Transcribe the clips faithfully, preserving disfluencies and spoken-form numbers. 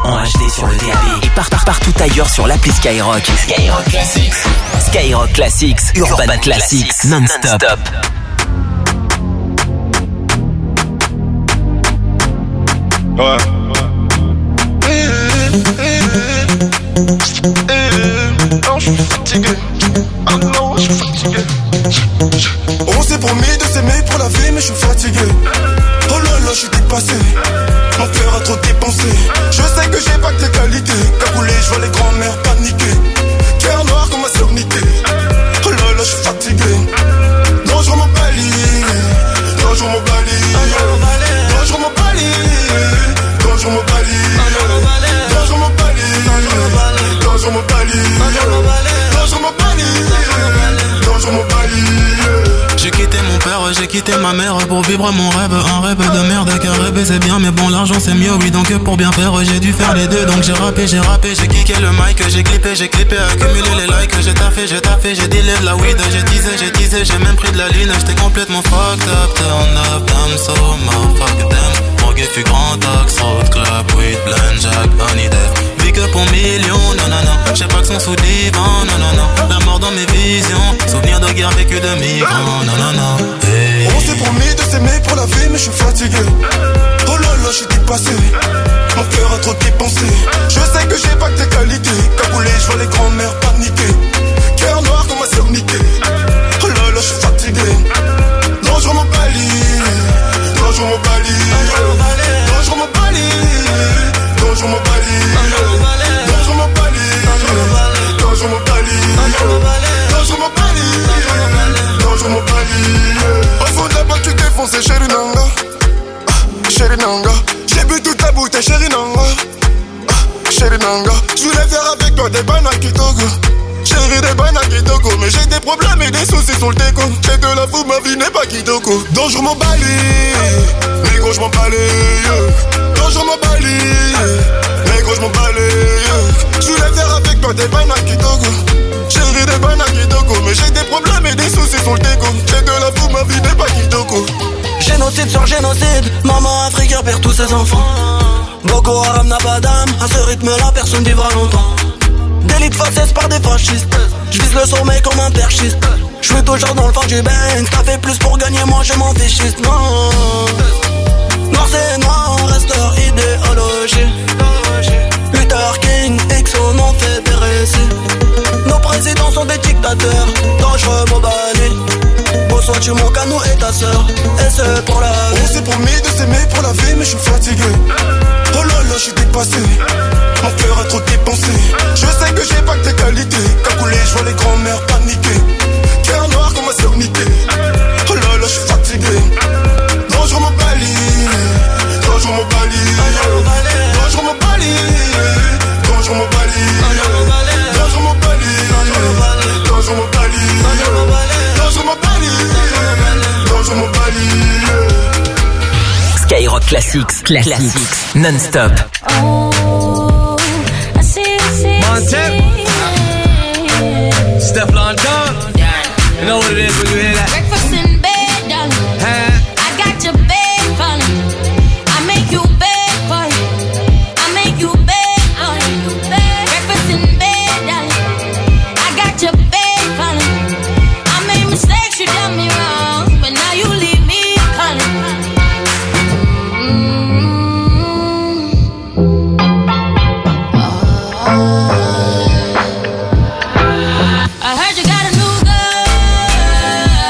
en H D sur le D A B et part, part, partout ailleurs sur l'appli Skyrock. Skyrock Classics. Skyrock Classics, Urban, Urban Classics, Classics, non-stop. non-stop. Ouais. Non, je suis fatigué. Ah non, je suis fatigué. On s'est promis de s'aimer pour la vie, mais je suis fatigué. Oh là là, je suis dépassé. Mon cœur a trop dépensé. Je sais que j'ai pas que tes qualités. Cagoulé, je vois les grands-mères paniquer. Cœur noir comme ma sœur niquée. Oh là là, je suis fatigué. Dangereux mon bali. Dangereux mon bali. Dangereux mon bali. Dangereux mon bali. Dangereux mon bali. Dangereux mon bali. Dangereux mon bali. Dangereux mon bali. J'ai quitté mon père, j'ai quitté ma mère pour vivre mon rêve, un rêve de merde. Car rêver c'est bien, mais bon l'argent c'est mieux, oui. Donc pour bien faire j'ai dû faire les deux. Donc j'ai rappé, j'ai rappé, j'ai kické le mic, j'ai clippé, j'ai clippé, accumulé les likes. J'ai taffé, j'ai taffé, j'ai dealé de la weed. J'ai teasé, j'ai teasé, j'ai même pris de la ligne. J'étais complètement fucked up, turn up, damn so motherfucker damn. Morgue fut grand axe, road club, weed, blend, jack, honey death. Big up en millions, non non non. J'sais pas que son sous divan, non non non. La mort dans mes visions, souvenir de guerre vécu de migrants, non non non. Hey. On s'est promis de s'aimer pour la vie, mais je suis fatigué. Oh là là, je suis dépassé. Mon cœur a trop dépensé. Je sais que j'ai pas que tes qualités. Cagoulé, je vois les grands-mères paniquer. Cœur noir comme ma sœur niquée. Oh là là, je suis fatigué. Dangereux mon bali. Dangereux mon bali. Dangereux mon bali. Dangereux mon bali. Dangereux mon bali. Dangereux mon bali. Dangereux mon bali. Dangereux mon bali. Au fond de la boîte tu t'es foncé, chérie Nanga. Ah, chérie Nanga. J'ai bu toute la bouteille, chérie Nanga. Ah, chérie Nanga. Je voulais faire avec toi des banaki togo. Chérie des banaki togo. Mais j'ai des problèmes et des soucis sur le déco. J'ai de la fou, ma vie n'est pas kitoko. Dangereux mon bali. Mais gros je m'en balais. Dangereux mon bali. Mais gros je m'en balais. Je voulais faire avec toi des banaki togo. Chérie des banaki togo. Mais j'ai des problèmes et des soucis sur le déco. J'ai de la fou, ma vie n'est pas kitoko. Génocide sur génocide, maman africaine perd tous ses enfants. Boko Haram n'a pas d'âme, à ce rythme-là personne vivra longtemps. Délit de faciès par des fascistes, j'vise le sommet comme un perchiste. J'suis toujours dans le fond du bang, t'as fait plus pour gagner, moi je m'en fichiste. Non, noir c'est noir, reste leur idéologie. Luther King, X au nom fait des récits. Nos présidents sont des dictateurs, dangereux Mobali. Bonsoir tu manques à nous et ta sœur, et c'est pour la vie. On s'est promis de s'aimer pour la vie, mais je suis fatigué. Oh là là, je suis dépassé. Mon cœur a trop dépensé. Je sais que j'ai pas que tes qualités. Cagoulé, je vois les grands-mères paniquer. Cœur noir comme ma sœur niquée. Oh là là, je suis fatigué. Dangereux mon bali. Dangereux mon bali. Dangereux mon bali. Dangereux mon bali. Dangereux mon bali. Dangereux mon bali. Dangereux mon bali. Dangereux mon bali. Skyrock Classics, Classics, non-stop. Oh, I see, I see, I see. Stefflon Don. You know what it is when you hear that? Breakfast in bed, darling. Huh? I got your bed falling. I make you bed for you. I make you bed for you. Breakfast in bed, darling. I got your bed falling. I made mistakes, you done me wrong, but now you leave me calling. I heard you got a new girl.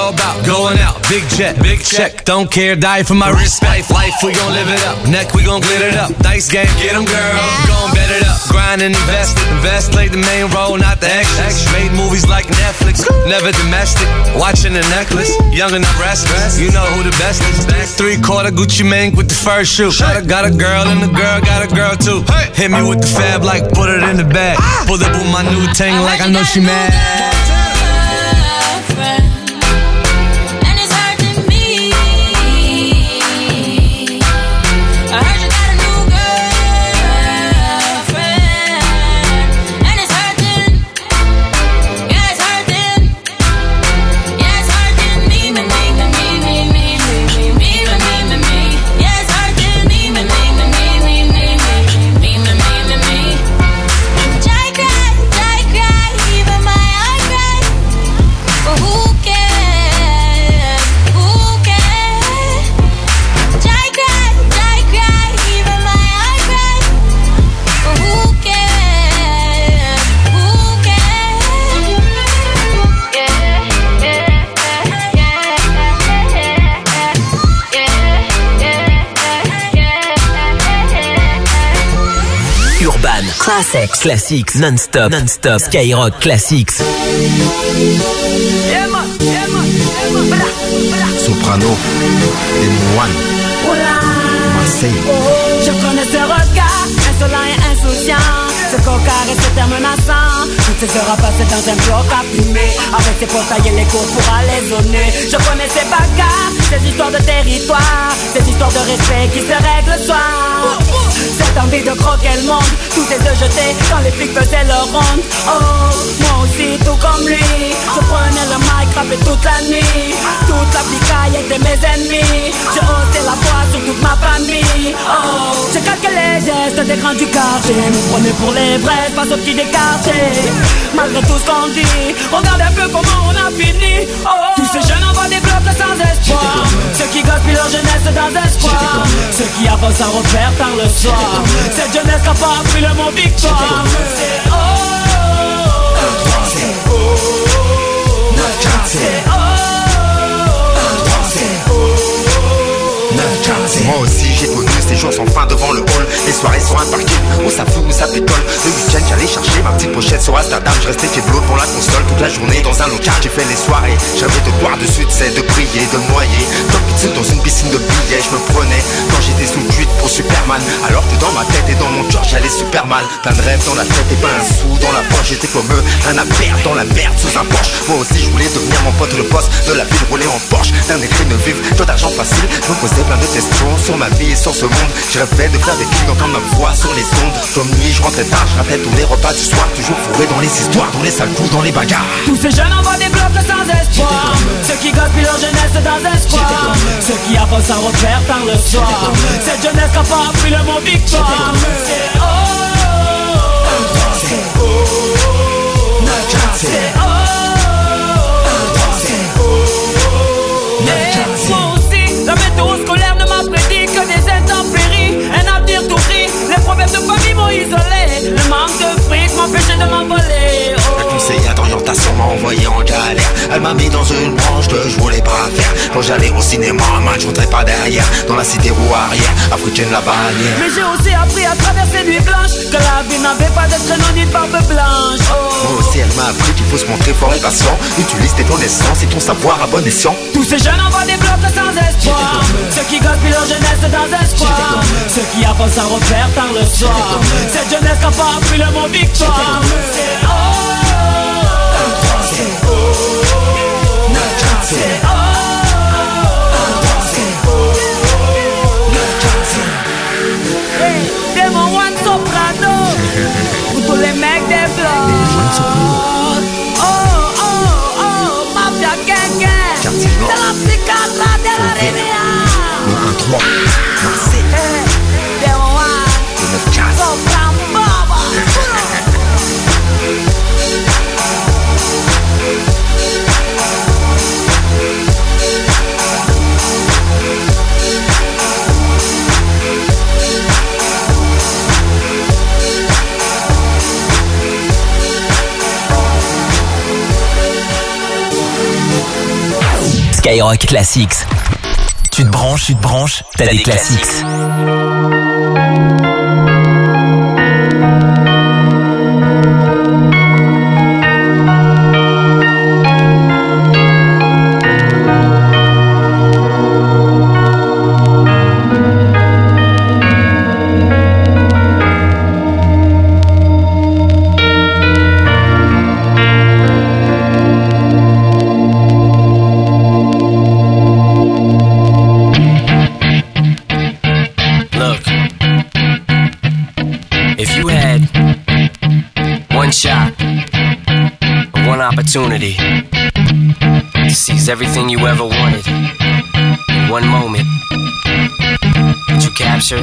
all about. Going out, big jet, big check. Don't care, die for my respect. Life, we gon' live it up. Neck, we gon' glitter it up. Dice game, get them girl. Gon' bet it up. Grind and invest it. Invest, played the main role, not the extras. Made movies like Netflix. Never domestic. Watching the necklace. Young and I'm restless. You know who the best is. Three quarter Gucci Mane with the first shoe. Got a, got a girl and the girl got a girl too. Hit me with the fab like put it in the bag. Pull up with my new tank like I know she mad. Classics, classics, non-stop, non-stop, Skyrock Classics. Soprano, et Moine, Marseille. Je connais ce regard, insolent et insouciant, ce cocard et ce terme menaçant. Toutes ces heures à passer dans un bloc à fumer, avec ses portails et les cours pour alésonner. Je connais ces bagarres, ces histoires de territoire, ces histoires de respect qui se règlent le soir. Cette envie de croquer le monde, tous ces œufs jetés quand les flics faisaient leur ronde. Oh, moi aussi tout comme lui, je prenais le mic, rappais toute la nuit. Toute la picaille était mes ennemis, j'ai haussé la voix sur toute ma famille. Oh, j'ai calqué les gestes des grands du quartier, me prenez pour les vrais, pas aux petits des quartiers. Malgré tout ce qu'on dit, regarde un peu comment on a fini. Oh, tous ces jeunes envoient des blocs sans espoir, ceux qui gaspillent leur jeunesse dans un square, ceux qui avancent à repère par le soir. Cette jeunesse n'a pas appris le mot victoire. C'est oh, un, trois, c'est oh, neuf, quatre, c'est oh, un, trois, c'est oh, neuf, quatre, c'est moi aussi j'ai connu ces jours sans fin devant le hall. Les soirées sur un parking, où ça fout, où ça pétole. Le week-end j'allais chercher ma petite pochette sur Amsterdam. Je restais chez Blot pour la console toute la journée dans un local. J'ai fait les soirées, j'avais de boire dessus, de c'est de prier, de noyer. Top pizza dans une piscine de billets, je me prenais quand j'étais sous cuite pour Superman. Alors que dans ma tête et dans mon cœur j'allais super mal. Plein de rêves dans la tête et pas un sou dans la poche. J'étais comme eux, rien à perdre dans la merde sous un Porsche. Moi aussi je voulais devenir mon pote le boss de la ville, rouler en Porsche. D'un écrit de vivre, trop d'argent facile. Je me posais plein de questions sur ma vie et sur ce monde. Je rêvais de faire des clics, d'entendre ma voix sur les ondes. Comme nuit, je rentrais tard, je ratais tous les repas du soir. Toujours fourré dans les histoires, dans les sales coups, dans les bagarres. Tous ces jeunes envoient des blocs sans espoir, ceux qui gaspillent leur jeunesse dans un square, ceux qui avancent à repère par le soir. Cette jeunesse n'a pas appris le mot victoire. C'est oh, un, trois, c'est oh, neuf, quatre, c'est oh, un, trois, c'est oh, neuf, quatre, c'est moi aussi, la météo scolaire ne m'a prédit que des intempéries, un avenir tout gris. Les problèmes de famille m'ont isolé, le manque de fric m'empêchait de m'envoler. Oh. La conseillère d'orientation m'a envoyé en galère. Elle m'a mis dans une branche que je voulais pas faire. Quand j'allais au cinéma, man, je rentrais pas derrière. Dans la cité roue arrière, africaine la bannière. Mais j'ai aussi appris à travers ces nuits blanches que la vie n'avait pas de traîneau ni de barbe blanche. Oh. Moi aussi elle m'a appris qu'il faut se montrer fort et patient. Utilise tes connaissances et ton savoir à bon escient. Tous ces jeunes envoient des blocs sans espoir, ceux qui gaspillent leur jeunesse dans un square, ceux qui avancent à repère par le soir. Cette jeunesse n'a pas appris le mot victoire. C'est oh, un, trois, c'est oh, neuf, quatre, c'est oh, un, trois, c'est oh, neuf, quatre, c'est hey, Démon One Soprano pour tous les mecs des blocs. Oh, oh, oh, Mafia Gang Gang, c'est la psychiatre de la Rivière. Le un trois, Marseille. Hey, Démon One, le neuf quatre. Soprano Baba. Skyrock Classics. Tu te branches, tu te branches, t'as, t'as des, des classiques. classiques. Shot, one opportunity to seize everything you ever wanted in one moment. Did you capture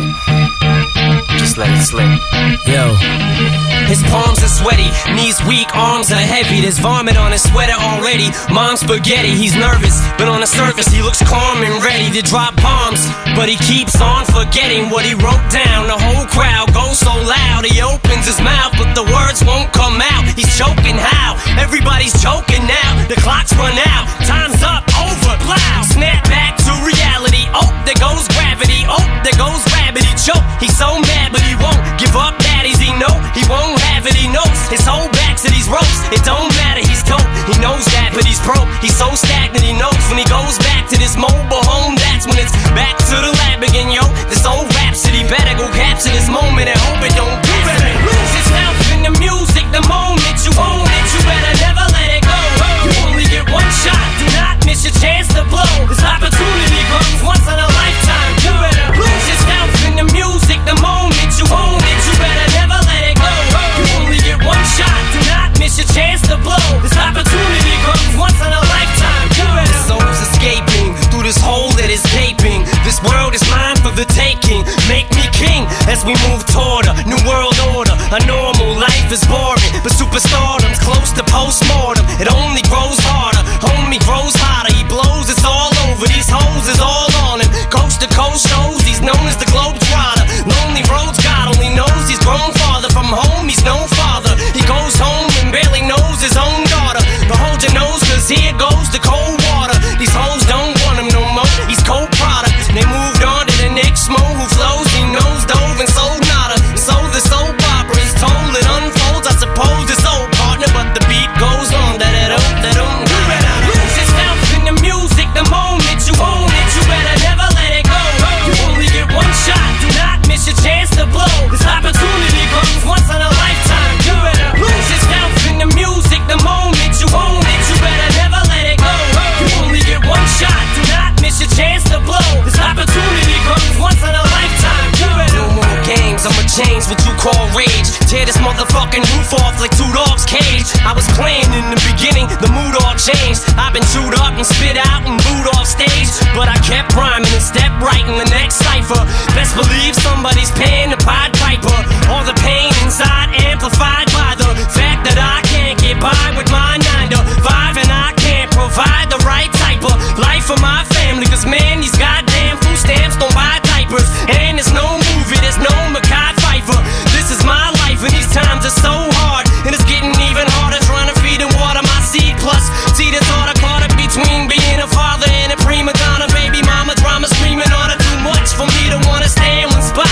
it? Just let it slip. Yo. His palms are sweaty, knees weak, arms are heavy. There's vomit on his sweater already. Mom's spaghetti, he's nervous, but on the surface he looks calm and ready to drop bombs. But he keeps on forgetting what he wrote down. The whole crowd goes so loud, he opens his mouth, but the words won't come out. He's choking how? Everybody's choking now. The clock's run out, time's up, over, plow. Snap back to reality, oh, there goes gravity. Oh, there goes rabbit, he choke. He's so mad, but he won't give up, daddies, he know. He won't have it, he knows. His whole back to these ropes, it don't matter, he's dope. He knows that, but he's broke. He's so stagnant, he knows when he goes back to this mobile home, that's when it's back to the lab again, yo. This old rhapsody better go capture this moment and hope it don't do it. Lose yourself in the music, the moment you own it, you better never let it go. You only get one shot, do not miss your chance to blow. This opportunity comes once in a lifetime. You better lose yourself in the music, the moment you own it, you better never let it go. You only get one shot, do not miss your chance to blow. This opportunity comes once in a lifetime. You better. The soul's escaping through this hole that is gaping. This world is mine for the taking. Make me king as we move toward a new world order. A normal life is boring, but superstardom's close to postmortem. It only grows harder, homie grows hotter. He blows, it's all over. These hoes is all on him. Coast to coast shows, he's known as the Globetrotter. Lonely roads, God only knows he's grown farther from home. He's no father. He goes home and barely knows his own daughter. But hold your nose, cause here goes the cold water. These hoes don't want him no more. He's cold product. They moved on to the next mo who flows. He knows dove and sold nada. So the soap opera is told, it unfolds. I suppose it's old partner, but the beat goes on. Da da da da da. You better lose yourself in the music, the moment you own it, you better never let it go. You only get one shot, do not miss your chance to blow. This opportunity comes once in a lifetime. You better lose yourself in the music, the moment you own it, you better never let it go. You only get one shot, do not miss your chance to blow. This opportunity comes once in a lifetime. You better. No more games, I'ma change what you call rage. Tear this motherfucking roof off like two dogs' cage. I was playing in the beginning, the mood all changed. I've been chewed up and spit out and booed off stage, but I kept rhyming and stepped right in the next cipher. Best believe somebody's paying the Pied Piper. All the pain inside amplified by the fact that I can't get by with my nine to five, and I can't provide the right type of life for my family. Cause man, these goddamn food stamps don't buy diapers, and there's no movie, there's no Mackay Pfeiffer. This is my life and these times are so hard, and it's getting even harder trying to feed and water my seed. Plus, see the thought I caught up between being a father and a prima donna. Baby mama drama screaming on her, too much for me to wanna stand when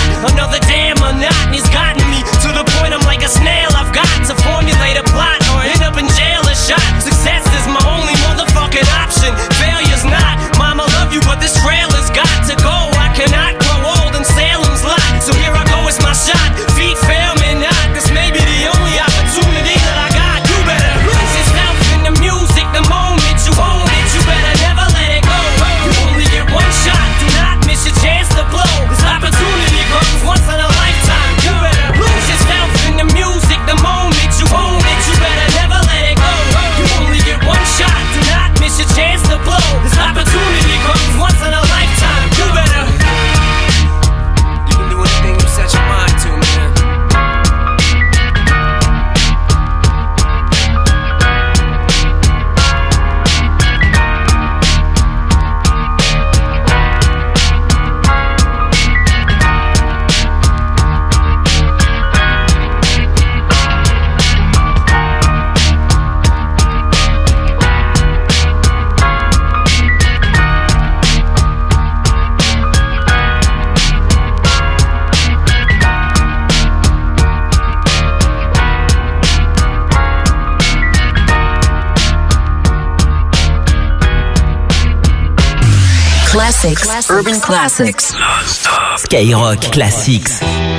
Classics. Urban Classics. Skyrock Classics.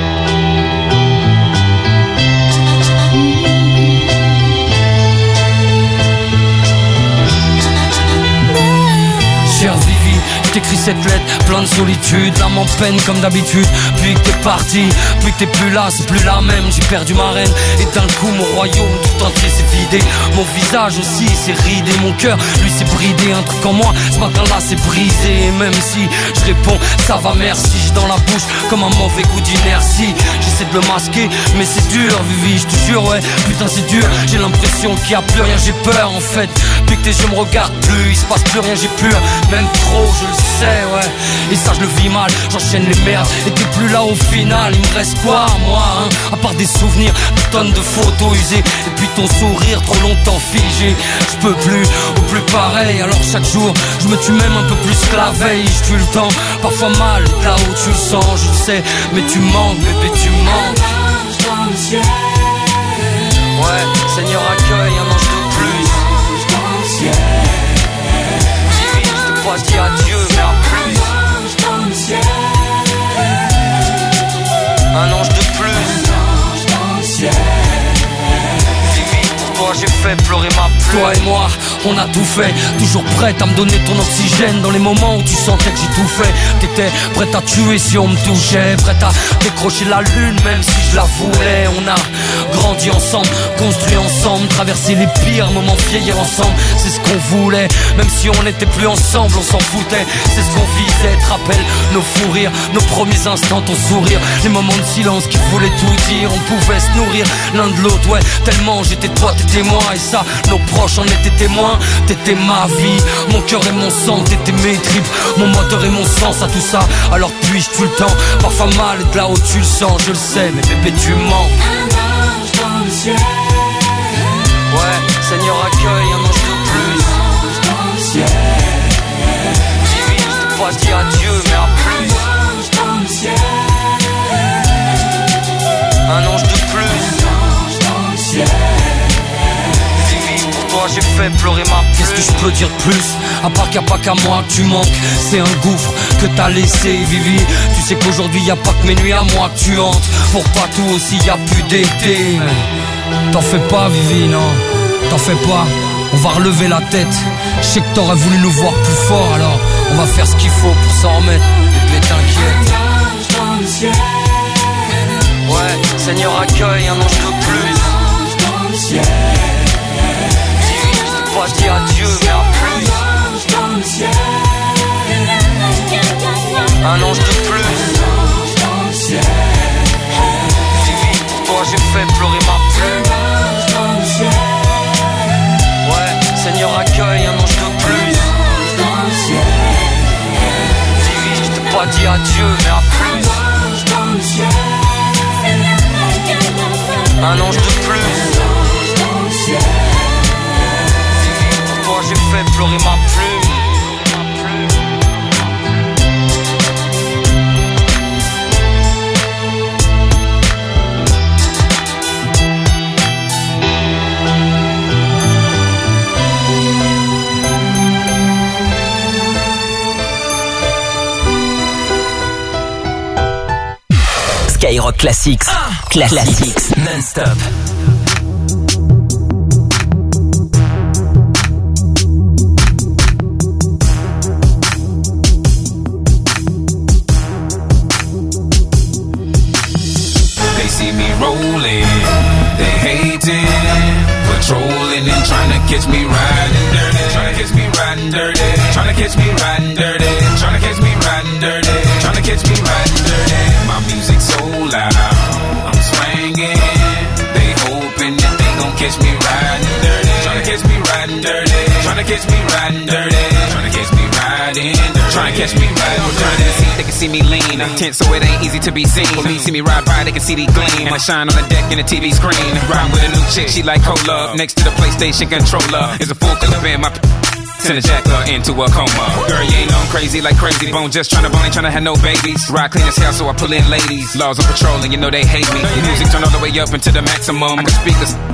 Cher Vivi, j'écris cette lettre, plein de solitude, l'âme en peine comme d'habitude. Puis que t'es parti, puis que t'es plus là, c'est plus la même. J'ai perdu ma reine et d'un coup mon royaume tout entier s'est vidé. Mon visage aussi s'est ridé, mon cœur lui s'est bridé. Un truc en moi, ce matin-là s'est brisé. Et même si je réponds, ça va merci, j'ai dans la bouche comme un mauvais goût d'inertie. J'essaie de le masquer, mais c'est dur Vivi, je te jure ouais, putain c'est dur. J'ai l'impression qu'il y a plus rien, j'ai peur en fait. Puis que tes yeux me regardent plus, il se passe plus rien, j'ai plus même trop, je le sais, ouais. Et ça, je le vis mal, j'enchaîne les merdes. Et t'es plus là au final, il me reste quoi, moi, hein? À part des souvenirs, des tonnes de photos usées. Et puis ton sourire, trop longtemps figé. Je peux plus, ou plus pareil. Alors chaque jour, je me tue même un peu plus que la veille. Je tue le temps, parfois mal, là où tu le sens, je le sais. Mais tu manques, bébé, tu manques. Ouais, Seigneur accueille un ange de plus. Pas dit adieu, mais à plus. Un ange de plus. Vivi, pour toi j'ai fait pleurer ma pluie. Toi et moi, on a tout fait. Toujours prête à me donner ton oxygène dans les moments où tu sentais que j'ai tout fait. T'étais prête à tuer si on me touchait, prête à décrocher la lune même si je la voulais. On a grandi ensemble, construit ensemble, traversé les pires moments, vieillir ensemble. C'est ce qu'on voulait, même si on n'était plus ensemble, on s'en foutait. C'est ce qu'on visait, te rappelle nos fous rires, nos premiers instants, ton sourire, les moments de silence qui voulaient tout dire. On pouvait se nourrir l'un de l'autre, ouais, tellement j'étais toi, t'étais moi. Et ça, nos proches en étaient témoins. T'étais ma vie, mon cœur et mon sang, t'étais mes tripes, mon moteur et mon sens à tout ça. Alors puis-je tout le temps, parfois mal et de là où tu le sens, je le sais, mais bébé tu mens. Ouais, Seigneur accueille un ange de plus. Vivi, je t'ai pas dit adieu, mais à plus. Un ange de plus. Vivi, pour toi j'ai fait pleurer ma pluie. Qu'est-ce que je peux dire de plus, à part qu'il n'y a pas qu'à moi que tu manques. C'est un gouffre que t'as laissé, Vivi. Tu sais qu'aujourd'hui y a pas que mes nuits à moi que tu hantes. Pour pas tout aussi y a plus d'été. T'en fais pas, Vivi, non, t'en fais pas. On va relever la tête. Je sais que t'aurais voulu nous voir plus fort, alors on va faire ce qu'il faut pour s'en remettre. Bébé t'inquiète. Ouais, Seigneur accueille un ange de plus. Vivi, je t'ai pas dit adieu, mais à plus. Un ange de plus. Vivi, pour toi j'ai fait pleurer ma pluie. Ouais, Seigneur accueille un ange de plus. Vivi, je t'ai pas dit adieu, mais à plus. Un ange de plus. Vivi, pour toi j'ai fait pleurer ma plume. Skyrock Classics. Cla- Classics non-stop. They see me rolling, they hating, patrolling and trying to catch me riding dirty, trying to catch me riding dirty, trying to catch me riding dirty, trying to catch me riding dirty, trying to catch me riding dirty. My music so loud, I'm swinging. They hoping that they gon' catch me riding dirty, trying to catch me riding dirty, trying to catch me riding dirty, trying to catch me riding dirty, trying to catch me riding dirty. They can see me lean, tense so it ain't easy to be seen. Police see me ride by, they can see the gleam. I shine on the deck in the T V screen. Ride with a new chick, she like cola. Next to the PlayStation controller is a full clip in my. Send a jacker into a coma. Girl, you ain't going crazy like Crazy Bone. Just tryna bone, ain't tryna have no babies. Ride clean as hell, so I pull in ladies. Laws on patrol, and you know they hate me. Music turn all the way up into the maximum. I can speak this.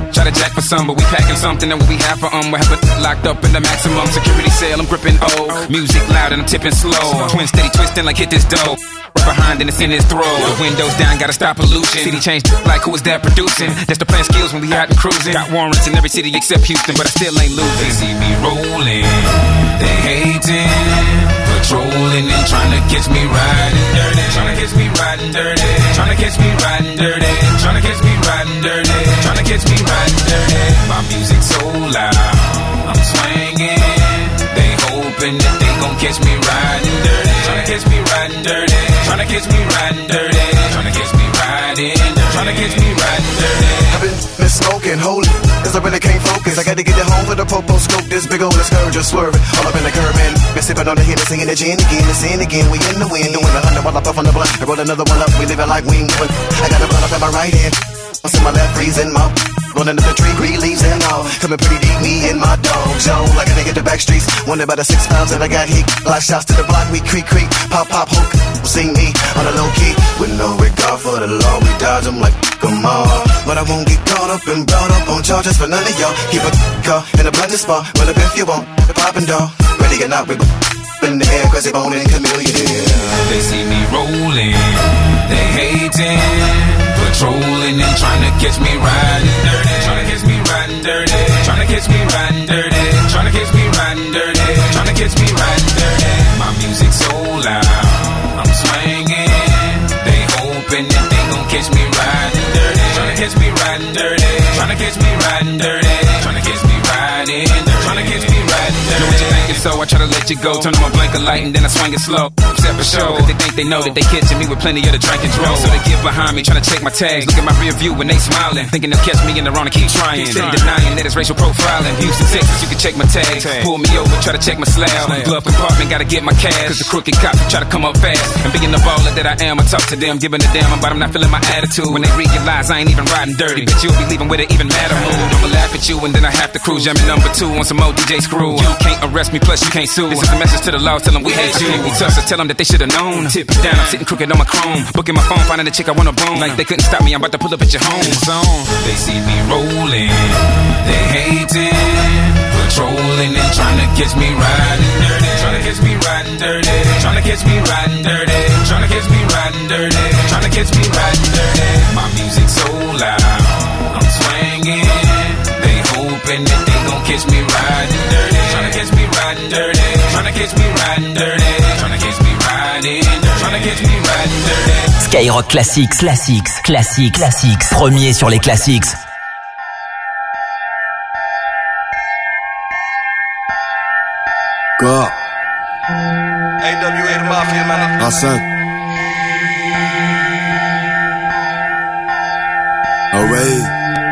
Try to jack for some, but we packing something that we have for um. We have it locked up in the maximum security cell. I'm gripping O. Music loud and I'm tipping slow. Twin steady twisting like hit this dough. Right behind and it's in his throat. The windows down, gotta stop pollution. City changed like who was that producing? That's the plan skills when we out and cruising. Got warrants in every city except Houston, but I still ain't losing. They see me rolling, they hating, patrolling and trying to catch me riding dirty. Trying to catch me riding dirty. Trying to catch me riding dirty. Trying to catch me riding dirty. Trying to catch me riding dirty. My music so loud, I'm swinging. They hoping that they gon' catch me riding dirty. Trying to catch me riding dirty. Trying to catch me riding dirty. Trying to catch me riding dirty. Trying to catch me riding dirty. I've been miss smoking, holy, cause I really can't focus. I gotta get it home for the popo scope. This big old scourge just swerving all up in the curb, man. Been sipping on the hit and singing the gin again, the sin again. We in the wind, doing a hundred while I puff on the blunt. I roll another one up, we living like we ain't doing. I got a blunt up in my right hand, what's in my left, freezing my rolling up the tree, green leaves and all. Coming pretty deep, me and my dog zone. Like a nigga the back streets. Wonder about the six pounds that I got heat. Life shots to the block, we creak, creak. Pop, pop, hook. See me on a low key. With no regard for the law, we dodge them like, come on. But I won't get caught up and brought up on charges for none of y'all. Keep a car in a blended spot. Well, if you want, the poppin' dog. Ready or not, we in the air, cause they bone and chameleon. Yeah. They see me rolling, they hating, patrolling and trying to catch me riding dirty. Trying to catch me riding dirty. Trying to catch me riding dirty. Trying to catch me riding dirty. Trying to catch me riding dirty. My music so loud, I'm swinging. They hoping that they gon' catch me riding dirty. Trying to catch me riding dirty. Trying to catch me riding dirty. Trying to catch me riding dirty. Trying to catch me riding dirty. Know what you thinking, so I try to let you go. Turn on my blinker light and then I swing it slow. Except for show, cause they think they know that they catching me with plenty of the drink and draw. So they get behind me, trying to check my tags. Look at my rear view when they smiling, thinking they'll catch me in the wrong and keep trying. Steady denying that it's racial profiling. Houston, Texas, you can check my tags. Pull me over, try to check my slab. Glove compartment, gotta get my cash. Cause the crooked cops try to come up fast. And being the baller that I am, I talk to them, giving a damn about I'm not feeling my attitude. When they realize I ain't even riding dirty, but you'll be leaving with an even madder mood. I'ma laugh at you and then I have to cruise. Jamming number two on some old D J screw. You can't arrest me, plus you can't sue. This is a message to the law, tell them we hate you. We tough, so tell them that they should've known. Tip it down, I'm sitting crooked on my chrome. Booking my phone, finding a chick I wanna bone. Like they couldn't stop me, I'm about to pull up at your home. Zone. They see me rolling, they hating, patrolling and trying to catch me riding dirty. Trying to catch me riding dirty. Trying to catch me riding dirty. Trying to catch me riding dirty. Trying to catch me riding dirty. My music so loud, I'm swinging. They hoping that they gon' catch me riding dirty. Trying to catch me riding dirty. Trying to catch me riding dirty. Trying to catch me riding dirty. Trying to catch me riding dirty. Skyrock Classics, Classics, Classics, Classics. Premier sur les Classics. Go. A W A the Mafia, man. I sang. Alright.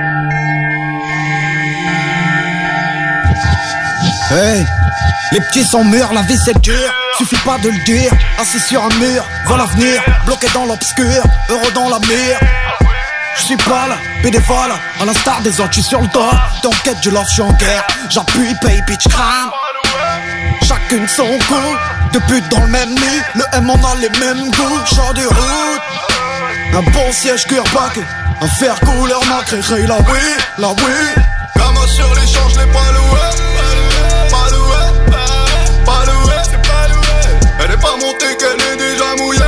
Hey, les petits sont mûrs, la vie c'est dur. Suffit pas de le dire, assis sur un mur, vois l'avenir, bloqué dans l'obscur, heureux dans la mire. J'suis pas là, bénévole, à l'instar des autres, j'suis sur le dos. Dans quête du love, j'suis en guerre, j'appuie, paye, bitch, crame. Chacune son coup, deux putes dans le même lit, le M on a les mêmes goûts, genre du route. Un bon siège cuir paquet, un fer couleur nacré, la oui, la oui. Gamin sur l'échange, l'ai pas loué. Pas loué, pas loué, c'est pas loué. Elle est pas montée qu'elle est déjà mouillée.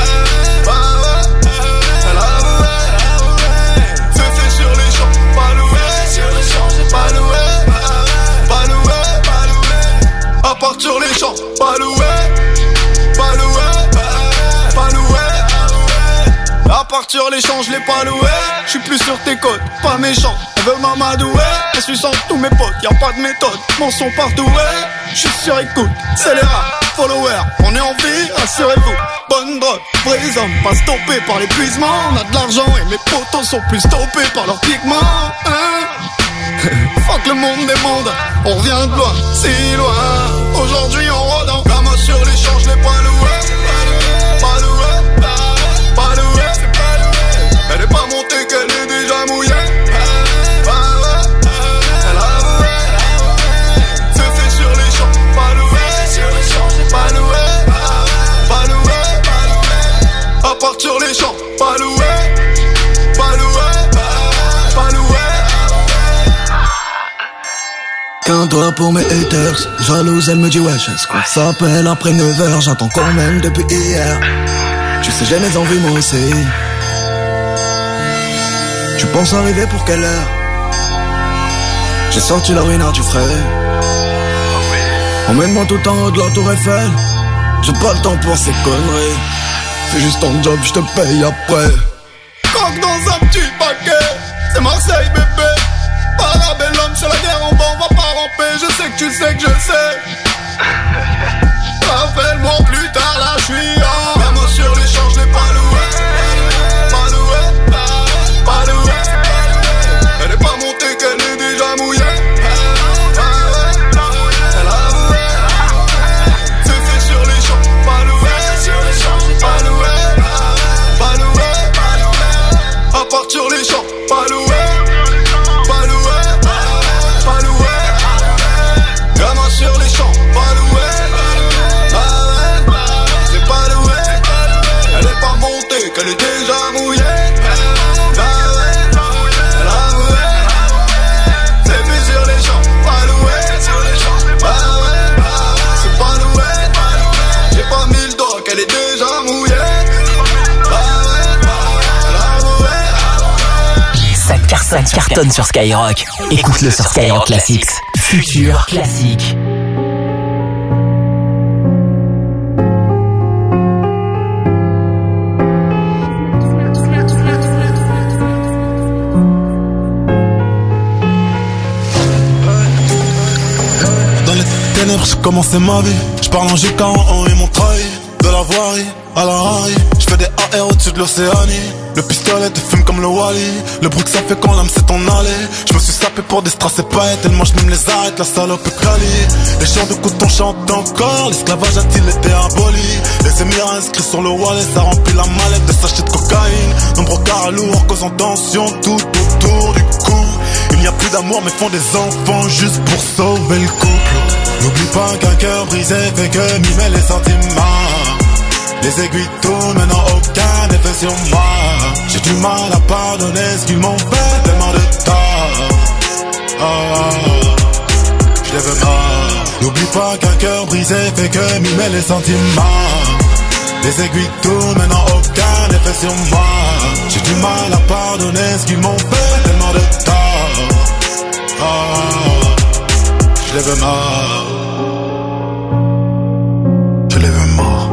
Elle a avoué. C'est fait sur les champs, pas loué. Sur les champs, j'ai pas loué. Pas loué, pas loué. À part sur les champs, pas loué. Pas loué, pas loué. À part sur les champs, je l'ai pas loué. J'suis plus sur tes côtes, pas méchant. Elle veut m'amadouer, elle suit sans tous mes potes. Y'a pas de méthode, mon son partout, ouais. J'suis sur écoute, c'est les rats, followers. On est en vie, rassurez-vous. Bonne drogue, vrais hommes, pas stoppés par l'épuisement. On a de l'argent et mes potos sont plus stoppés par leurs pigments, hein. Fuck le monde des mondes, on revient de loin, si loin. Aujourd'hui on rôde en gamin sur les champs, je l'ai pas loué. Pas loué, pas loué, c'est pas loué. Elle est pas montée qu'elle est déjà mouillée. Elle a avoué. C'est fait sur les champs, pas loué. Sur les champs, j'ai pas loué. Pas loué, pas loué. À part sur les champs, pas loué. Pas loué, pas loué. Qu'un doigt pour mes haters, jalouse elle me dit wesh, est-ce qu'on s'appelle après neuf heures, j'attends quand même depuis hier. Tu sais j'ai mes envies moi aussi. Tu penses arriver pour quelle heure? J'ai sorti la ruinard du frais. Emmène-moi tout en haut de la tour Eiffel. J'ai pas le temps pour ces conneries. Fais juste ton job, je te paye après. Coque dans un petit paquet, c'est Marseille bébé. Parabellum sur la guerre en bas, on va pas ramper. Je sais que tu sais que je sais. Rappelle-moi plus tard, là je suis en. Même sur les champs, je l'ai pas loué. Pas loué, pas loué. Elle est pas montée, qu'elle est déjà mouillée. Elle a avoué. C'est fait sur les champs, pas loué. Sur les champs, pas loué. Pas loué, pas loué. À part sur les champs, pas loué. Sur les champs, pas loué. Ah ouais, c'est pas loué. Elle est pas montée, qu'elle est déjà mouillée. Ah ouais, elle a avoué. C'est fait sur les champs, pas loué. Sur les champs, ah ouais, c'est pas loué. J'ai pas mis le doigt, qu'elle est déjà mouillée. Ah ouais, elle a avoué. Ça cartonne, cartonne sur Skyrock. Écoute-le sur Skyrock Classics. Futur classique. J'ai commencé ma vie, je parle en G K en et mon trahi. De la voirie à la Harry, je fais des A R au-dessus de l'Océanie. Le pistolet te fume comme le Wally. Le bruit que ça fait quand l'âme s'est en allée. Je me suis sapé pour des strass et paillettes. Tellement je me les arrête, la salope est quali. Les chants de coton chantent encore. L'esclavage a-t-il été aboli? Les émirats inscrits sur le wallet, ça remplit la mallette de sachets de cocaïne. Nombreux carats lourds causant tension tout autour du cou. Il n'y a plus d'amour mais font des enfants juste pour sauver le couple. N'oublie pas qu'un cœur brisé fait que mimer les sentiments. Les aiguilles tournent, maintenant aucun effet sur moi. J'ai du mal à pardonner ce qu'ils m'ont fait, tellement de tort. Oh, je les veux mort. N'oublie pas qu'un cœur brisé fait que mimer les sentiments. Les aiguilles tournent, maintenant aucun effet sur moi. J'ai du mal à pardonner ce qu'ils m'ont fait, tellement de tort. Oh, je les veux mort. Je les veux mort.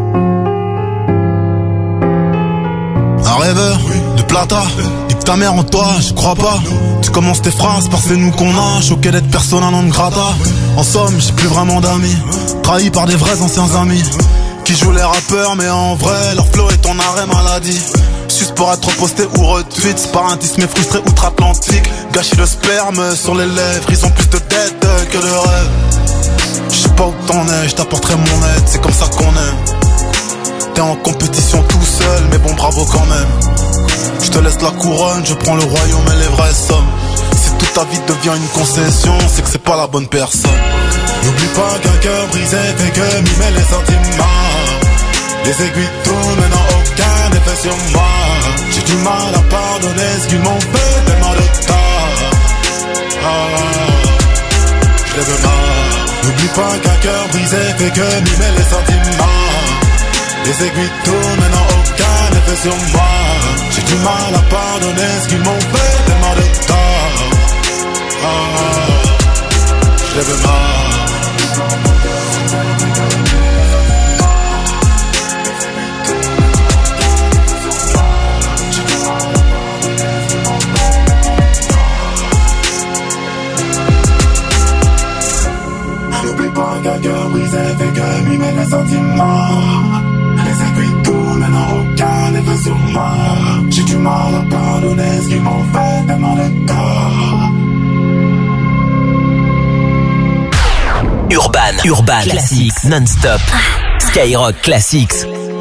Un rêveur de plata, nique ta mère en toi, je crois pas. Tu commences tes phrases par c'est nous qu'on a, choqué d'être persona non grata. En somme, j'ai plus vraiment d'amis, trahi par des vrais anciens amis qui jouent les rappeurs, mais en vrai, leur flow est ton arrêt maladie. Juste pour être posté ou retweet, c'est par un disque mais frustré outre-Atlantique. Gâchis de sperme sur les lèvres, ils ont plus de tête que de rêve. Je sais pas où t'en es, je t'apporterai mon aide, c'est comme ça qu'on aime. T'es en compétition tout seul, mais bon bravo quand même. Je te laisse la couronne, je prends le royaume et les vraies sommes. Si toute ta vie devient une concession, c'est que c'est pas la bonne personne. N'oublie pas qu'un cœur brisé fait que mimer les sentiments. Les aiguilles tournent, maintenant aucun effet sur moi. J'ai du mal à pardonner ce qu'ils m'ont fait, tellement de tort. Oh, je les veux mort. N'oublie pas qu'un cœur brisé fait que mimer les sentiments. Les aiguilles tournent, maintenant aucun effet sur moi. J'ai du mal à pardonner ce qu'ils m'ont fait, tellement de tort. Oh, je les veux mort. N'oublie pas qu'un cœur brisé fait que mimer les sentiments. Les aiguilles tournent, maintenant aucun effet sur moi. J'ai du mal à pardonner ce qu'ils m'ont fait, tellement de tort. Urban, Urban Classics, non-stop. Skyrock Classics.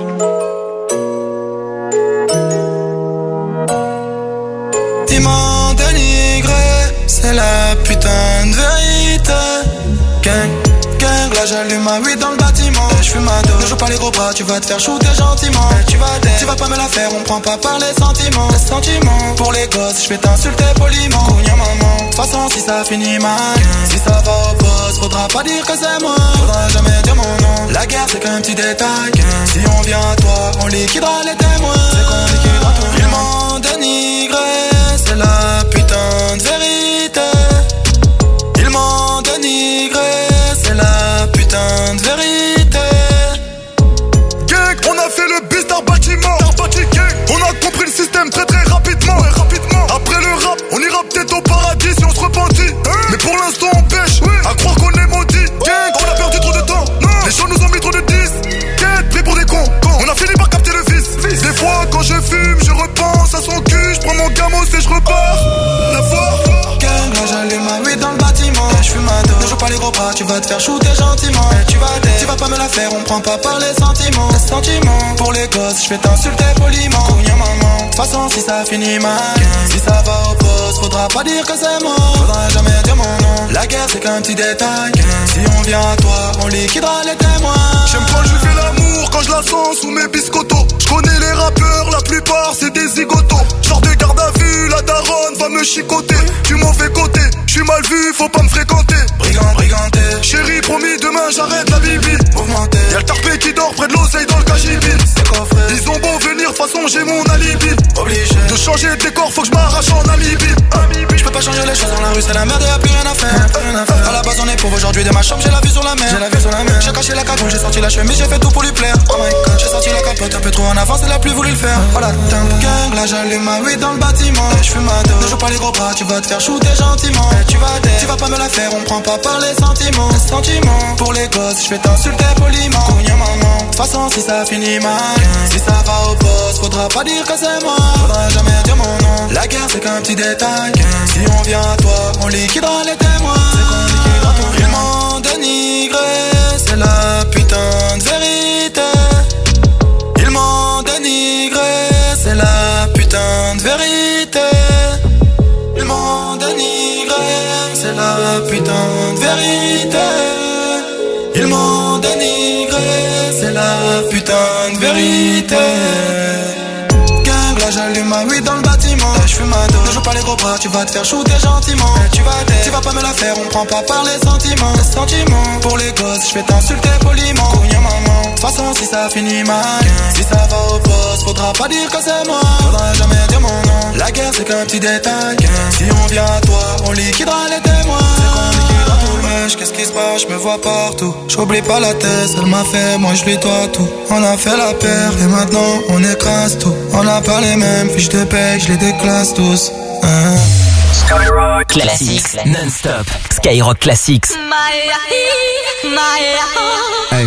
Ils m'ont dénigré, c'est la putain de vérité. Gang, gang, là j'allume ma weed dans le bâtiment. Je fume ma dose, joue pas les gros bras, tu vas te faire shooter gentiment. Tu vas tu vas pas me la faire, on prend pas par les sentiments. Les sentiments, pour les gosses, je vais t'insulter poliment. Cogna maman, de toute façon si ça finit mal, si ça va au poste, faudra pas dire que c'est moi. Faudra jamais dire mon nom. La guerre c'est qu'un petit détail. Si on vient à toi, on liquidera les témoins. C'est qu'on liquidera tout. Ils m'ont dénigré, c'est la putain de vérité. Ils m'ont dénigré, c'est la putain de vérité. Gang, on a fait le bis d'un bâtiment. On a compris le système très très rapidement. Ouais, rapidement. Après le rap, on ira peut-être au paradis si on se repentit. Hein? Mais pour l'instant on pêche, oui. À croire qu'on est maudit. Gang, on a perdu trop de temps. Non. Les gens nous ont mis trop de dix. Quête, pris pour des cons. Con. On a fini par capter le vice. vice. Des fois quand je fume, je repense à son cul. Je prends mon gamos et je repars. La voir. Gang, là j'allume ma weed dans le bâtiment. Je fume ma dos. Ne joue pas les gros bras, tu vas te faire shooter gentiment. Tu vas tu vas pas me la faire, on prend pas par les sentiments. Les sentiments, pour les gosses, je vais t'insulter poliment. Cogna maman, de toute façon si ça finit mal, si ça va au poste, faudra pas dire que c'est moi. Faudra jamais dire mon nom. La guerre c'est qu'un petit détail. Si on vient à toi, on liquidera les témoins. J'aime quand je fais l'amour, quand je la sens sous mes biscottos. Je connais les rappeurs, la plupart c'est des zigotos. Genre de garde à vue, la daronne va me chicoter. Du mauvais côté, je suis mal vu, faut pas me fréquenter. Brigand, briganté. Chérie, promis, demain j'arrête la bibi. Mouvementé. Y'a le tarpé qui dort près de l'oseille dans le cagibi. Ils ont beau venir, de toute façon j'ai mon alibi. Obligé de changer de décor, faut que je m'arrache en Namibie. Je peux pas changer les choses dans la rue, c'est la merde, y'a plus rien à faire. Rien à faire. À la base on est pauvre, aujourd'hui de ma chambre, j'ai la vue sur la mer. J'ai la vue sur la mer. J'ai caché la cagoule, j'ai sorti la chemise, j'ai fait tout pour lui plaire. Oh my god, j'ai sorti la capote un peu trop en avance, elle a plus voulu le faire. Voilà, t'es gang, là j'allume ma weed dans le bâtiment. Je fume ma dos, ne joue pas les gros bras, tu vas te faire shooter gentiment. Tu vas tu vas pas me la faire, on prend pas par les sentiments. Les sentiments, pour les gosses, je vais t'insulter poliment. Cogna maman, de toute façon si ça finit mal, si ça va au poste, faudra pas dire que c'est moi. Faudra jamais dire mon nom. La guerre c'est qu'un petit détail. Si on vient à toi, on liquidera les témoins. C'est qu'on liquidera tout. Ils m'ont dénigré, c'est la putain de vérité. Ils m'ont dénigré, c'est la putain de vérité. Ils m'ont dénigré, c'est la putain de vérité. Ils m'ont dénigré, c'est la putain de vérité. Gang, là j'allume ma weed dans le bâtiment. Je fume ma dos, ne joue pas les gros bras, tu vas te faire shooter gentiment. Tu vas tu vas pas me la faire, on prend pas par les sentiments. Les sentiments, pour les gosses, je vais t'insulter poliment. Cogna maman, de toute façon si ça finit mal, si ça va au poste, faudra pas dire que c'est moi. Faudra jamais dire mon nom. La guerre c'est qu'un petit détail. Si on vient à toi, on liquidera les témoins. C'est qu'on liquidera tout le mèche, qu'est-ce qui se passe, je me vois partout. J'oublie pas la tête, elle m'a fait, moi je lui dois tout. On a fait la paire et maintenant on écrase tout. On a pas les mêmes fiches de paye, je les déclasse tous. Hein. Skyrock Classics non-stop. Skyrock Classics. Hey.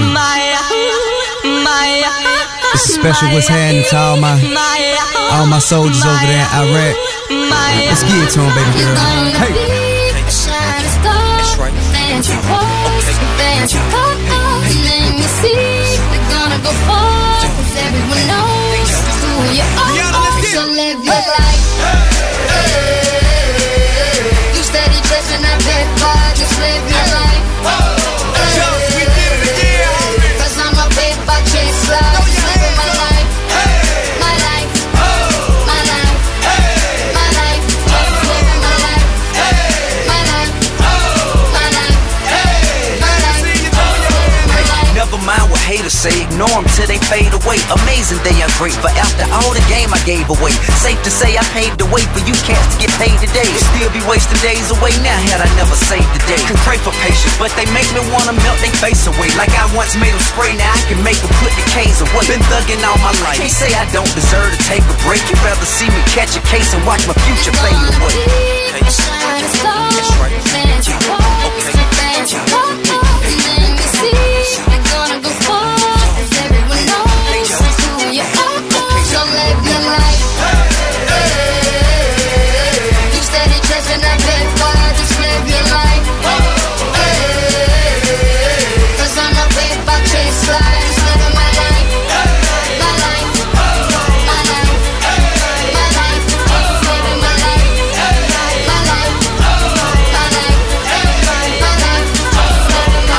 This is special what's happening to all my all my soldiers over there in Iraq. Let's get it to them, baby girl. Hey. That's right. Fancy cars, fancy cars, and then you see we're gonna go far, 'cause everyone knows who you are. So live your life. You steady dressing that bad bar, just live your life. Cause I'm a paper chaser, just living my life. My life, my life, my life, just living my life. My life, my life, my life, just living my life. Never mind what haters say, ignore them till they fade away. Amazing they are great, but after all the game I gave away. Safe to say I paved the way for you cats to get paid today. Still be wasting days away now had I never saved the day. Can pray for patience, but they make me wanna melt their face away. Like I once made them spray, now I can make them put the K's away. Been thugging all my life, can't say I don't deserve to take a break. You'd rather see me catch a case and watch my future fade away. A shining star, fancy cars, fancy cars, and then you see we're gonna go far, 'cause everyone knows who you are. So live your life. You steady dressing that bad bar, just live your life. Cause I'm a paper chaser, just living my life. My life, my life, my life, just living my life. My life, my life, my life, just living my life.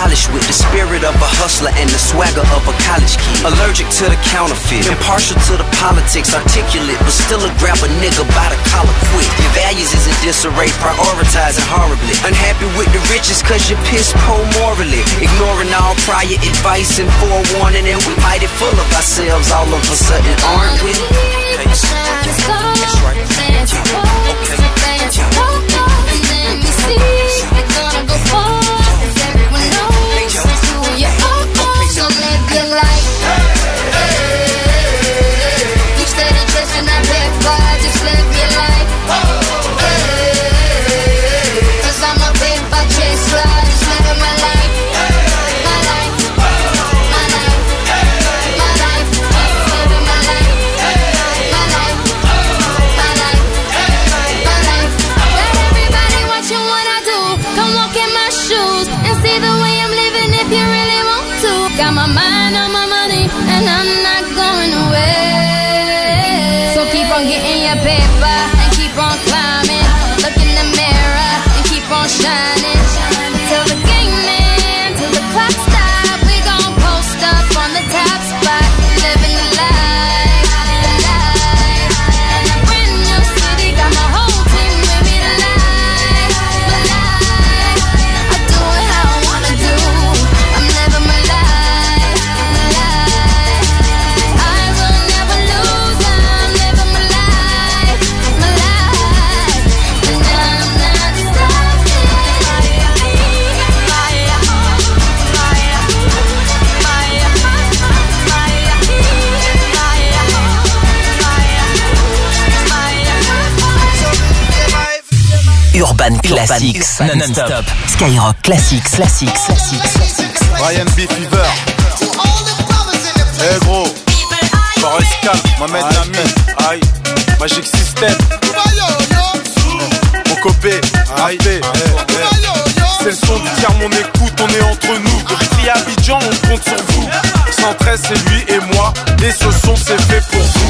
polished with the spirit of a hustler and the swagger of a college kid. Allergic to the counterfeit, impartial to the politics, articulate, but still a grab a nigga by the collar quick. Your values is in disarray, prioritizing horribly. Unhappy with the riches cause you piss poor morally. Ignoring all prior advice and forewarning, and we mighty full of ourselves all of a sudden, aren't we? Okay. That's right. Fancy clothes, fancy clothes, and then we see we're gonna go far. If everyone knows who you are, so live your life. You steady chasing that red bar, just live your life. Cause I'm a big bad chase fly, just living my life. My life, my life, my life, just living my life. My life, my life, my life. Let everybody watching what I do. Come walk in my shoes and see the way I'm living if you really want to. Got my mind on my money and I'm not going away. So keep on getting your paper and keep on climbing. Look in the mirror and keep on shining. Till the game ends, till the clock stops. We gon' post up on the top spot, living the life, the life. And a brand new city got my whole team with me tonight. My life, I do it how I wanna do. I'm living my life, my life. I will never lose. I'm living my life, my life. And I'm not stopping. Urban Classics, non-stop. Skyrock Classics, Classics, Classics, Classics. Ryan B. Fever. Eh gros, Forest Camp, Mohamed Nami, aïe, Magic System, mon copé, aïe, c'est le son du tiers, mon écoute, on est entre nous. Depuis Abidjan, on compte sur vous. cent treize, c'est lui et moi, et ce son, c'est fait pour vous.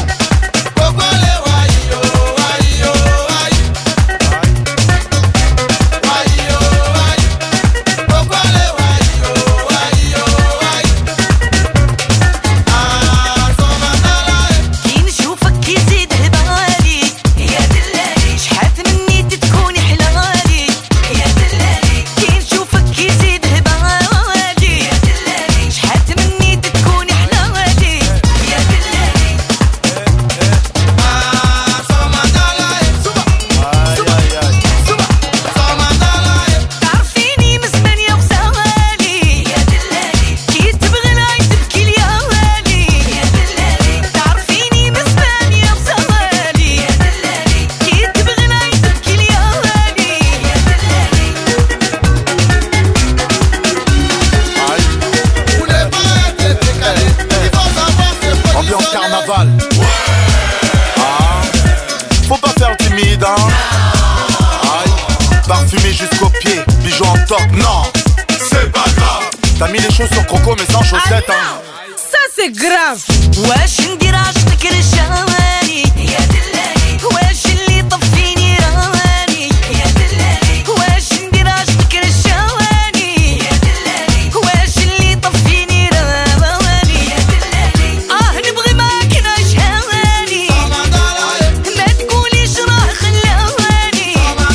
T'as mis les choses sur Croco mais sans chaussettes hein. Ça c'est grave. واش ندير عشقك رشاني يا دلالي واش اللي طفيني راني يا دلالي واش ندير عشقك رشاني يا دلالي واش اللي طفيني راني يا دلالي اه نبغي معاك نشهاني ما تقوليش راه خلاني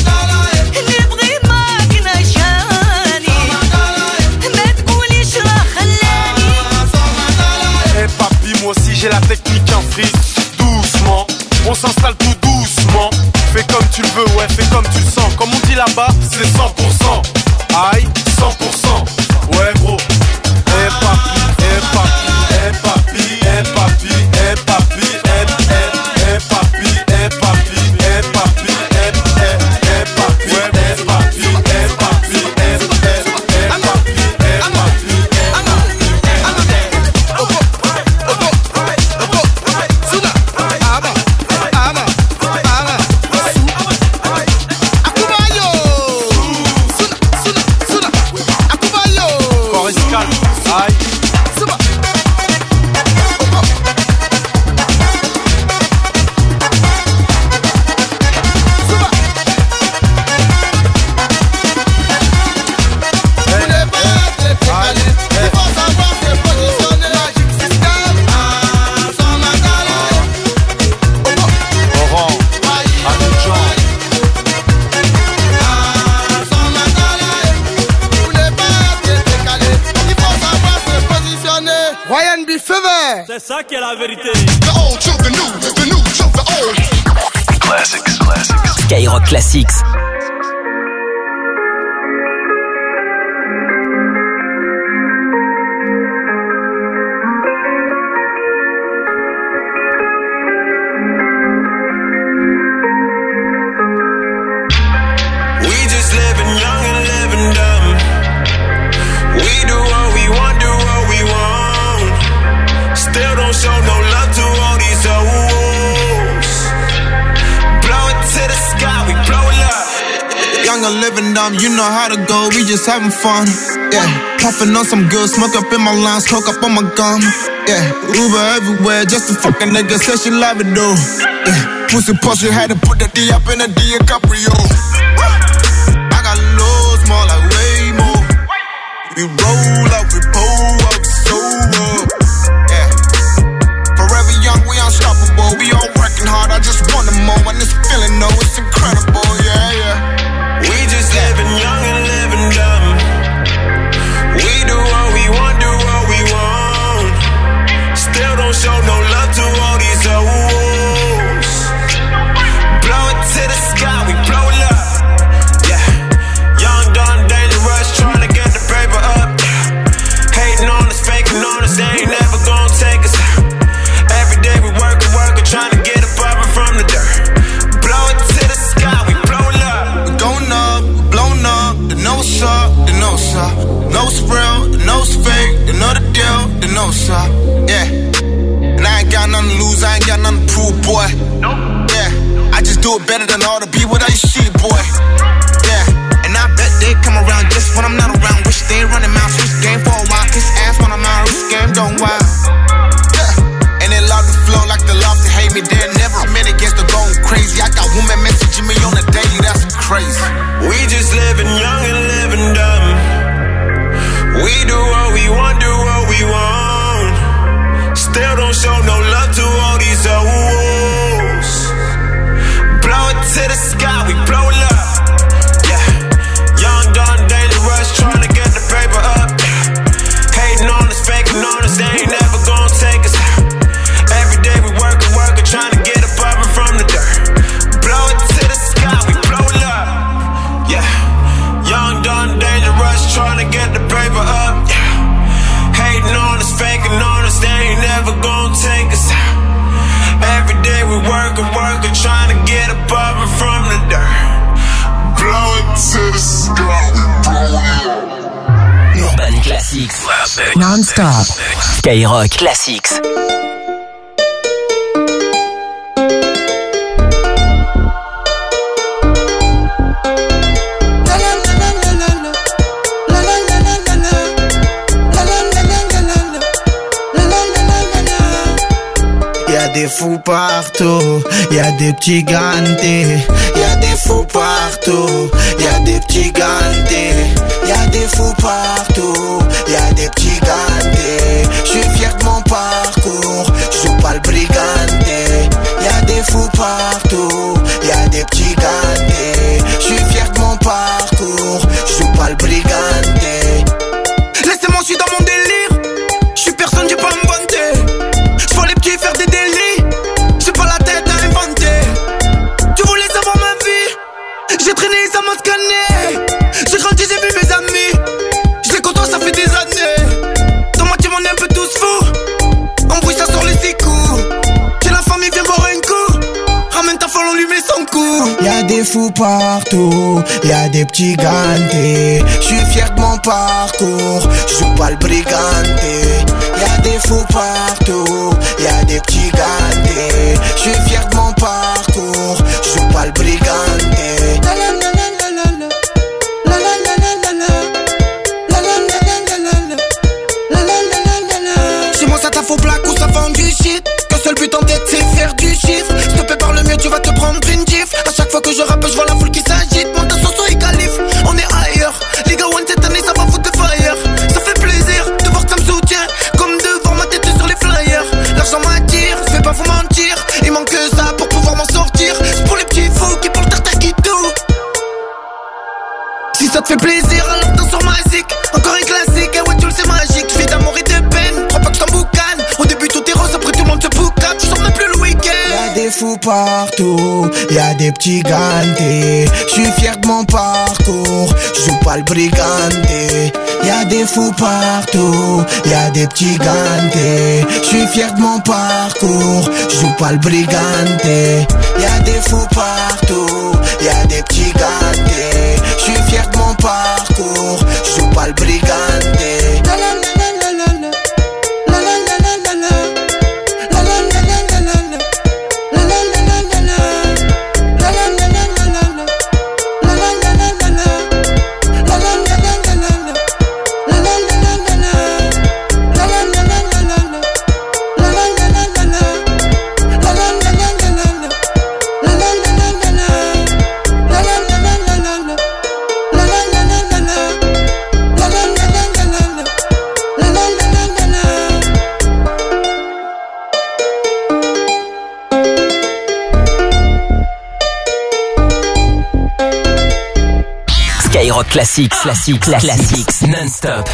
نبغي معاك نشهاني ما تقوليش راه خلاني. Eh papi moi aussi j'ai la technique en freeze. Doucement, on s'installe tout doucement. Fais comme tu le veux, ouais fais comme tu le sens. Comme on dit là-bas, c'est cent pour cent. Aïe, cent pour cent. Ouais gros. Eh papi, eh papi, eh papi, eh papi, eh papi, eh eh eh papi, eh papi, eh papi, eh eh eh papi, ouais eh papi, eh papi, eh eh eh papi, eh papi. baby, fais vert. C'est ça qui est la vérité. The old to the new, the new to the old. Classics, classics. Skyrock Classics. Show no love to all these hoes. Blow it to the sky, we blow it up. Young and living dumb, you know how to go, we just having fun. Yeah, puffing on some good, smoke up in my lungs, coke up on my gum. Yeah, Uber everywhere, just a fucking nigga said she love it though. Yeah, pussy pussy had to put the D up in a DiCaprio. I got loads more, like way more. We roll up, we pull up, so up. We unstoppable, we all working hard, I just want them more. And this feeling, no, it's incredible, yeah, yeah. We just living young and living dumb. We do what we want, do what we want. Still don't show no love to all these hoes. Blow it to the sky, we blow it up. Yeah, young, dumb, dangerous, trying to get the paper up. Hating on us, faking on us, they ain't never gonna take us. Day we workin', workin', trying to get up up from the dirt. Blow it to the sky, we blow it up. We going up, we blown up. They know what's up, they know what's up. Know it's real, they know it's fake. They know the deal, they know what's up. Yeah. And I ain't got nothing to lose, I ain't got nothing to prove, boy. Yeah. I just do it better than all the people that you see, boy. Yeah. And I bet they come around just when I'm not around. Wish they running mouth, switch game for a while. Kiss ass when I'm out, this game don't wild. They love to flow like the love to hate me. They're never a minute against the going crazy. I got women messaging me on the daily, that's crazy. We just living young and living dumb. We do what we want, do what we want. Still don't show no love to all these hoes. Blow it to the sky, we blow it up. Yeah, young, dumb, dangerous, trying to get the paper up. Hating on us, faking on us, they ain't never gonna take us. Every day we workin', workin', trying to get up up from the dirt. Blow it to the sky, we blow it up. Yeah, young, dumb, dangerous, trying to get the paper up. Yeah. Hating on us, faking on us, they ain't never gonna take us. Every day we workin', workin', trying to get up up from the dirt. Blow it to the sky, we blow it up. Urban Classics. Classics. Non-stop. Skyrock Classics. Des fous partout, y'a des petits gantés. Y'a des fous partout, y'a des petits gantés. Y'a des fous partout, y'a des petits gantés. J'suis fier de mon parcours, j'joue pas le briganté. Y'a des fous partout, y'a des petits gantés. J'suis fier de mon parcours, j'joue pas le briganté. Laissez-moi, j'suis dans mon délire. J'suis personne, j'ai pas à me vanter. J'vois les petits faire des délires. J'ai pas la tête à inventer. Tu voulais savoir ma vie? J'ai traîné, ça m'a scanné. J'ai grandi, j'ai vu mes amis. J'les content, ça fait des années. Dans ma team on est un peu tous fous. En bruit ça sort les six coups. J'ai la famille, viens boire un coup. Ramène ta folle, on lui met son coup. Y'a des fous partout, y'a des petits gantés. J'suis fier de mon parcours, j'joue pas le briganté. Y'a des fous partout, y'a des petits gantés. J'suis fier de mon parcours, j'joue pas le briganté. La la la la la la la. La la la la la la. La la la la la la. La la la la la la. Chez moi ça t'a faux plaque ou ça vend du shit. Que seul but en tête c'est faire du chiffre. S'te plaît par le mieux tu vas te prendre une gifle. À chaque fois que je rappe je vois la foule qui s'agite. Monte à Soso et Calif, on est ailleurs. Les gars one cette année ça va foutre de fire. Ça fait plaisir de voir que ça me soutient. Comme de voir ma tête sur les flyers. L'argent m'attire, je vais pas vous mentir. Il manque que ça pour pouvoir m'en sortir. C'est pour les petits fous qui pour le tartare qui tout. Si ça te fait plaisir alors danse sur ma zik. Encore un classique, et ouais tu le sais magique. J'fais d'amour et de peine, crois pas que je t'en boucane. fous partout, y'a des petits gantés. J'suis fier de mon parcours, j'joue pas le briganté. Y'a des fous partout, y'a des petits gantés. J'suis fier de mon parcours, j'joue pas le briganté. Y'a des fous partout, y'a des petits gantés. J'suis fier de mon parcours, j'joue pas le briganté. La la la la la la la. La la la la la la. La la la la la la. La la la la la la. La la la la la la. La la la la la la. La la la la la la. La la la la la la. La la la la la la. La la la la la la. La la la la la la. La la la la la la. La la la la la la. La la la la la la. La la la la la la. La la la la la la. Skyrock Classics, Classics, Classics, non-stop.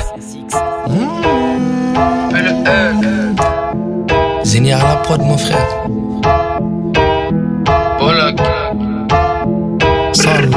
Zéni à la prod, mon frère. Sale.